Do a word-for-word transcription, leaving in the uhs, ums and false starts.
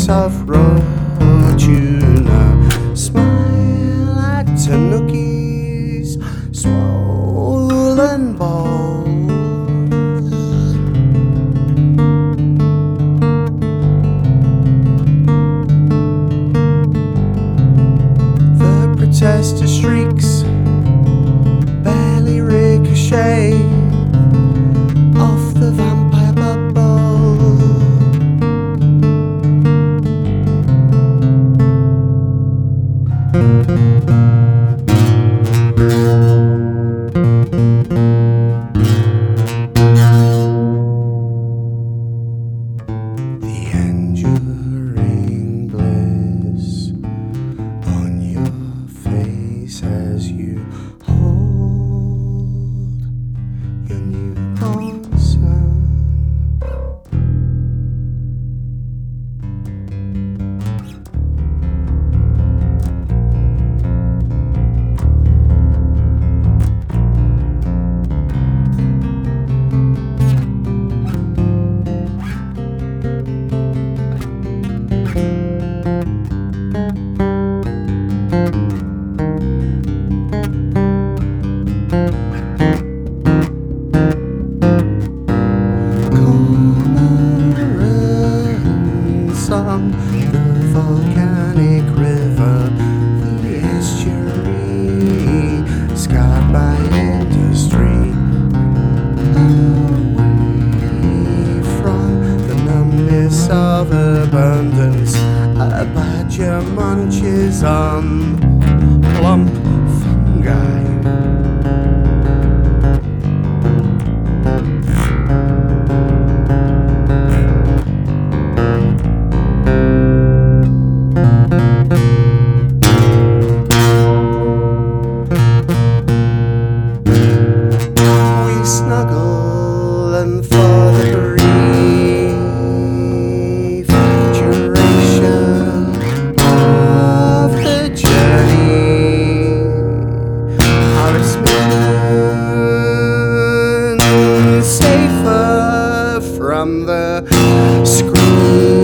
of raw tuna. Smile at tanukis, swollen balls. The protester streaks barely ricochet off the vampire bubble. The enduring bliss on your face as you hold your newborn son. Song, the volcanic river, the estuary, scarred by industry, away from the numbness of abundance. A badger munches on plump fungi. Snuggle and for the brief duration of the journey, Horace Mann safer from the screen.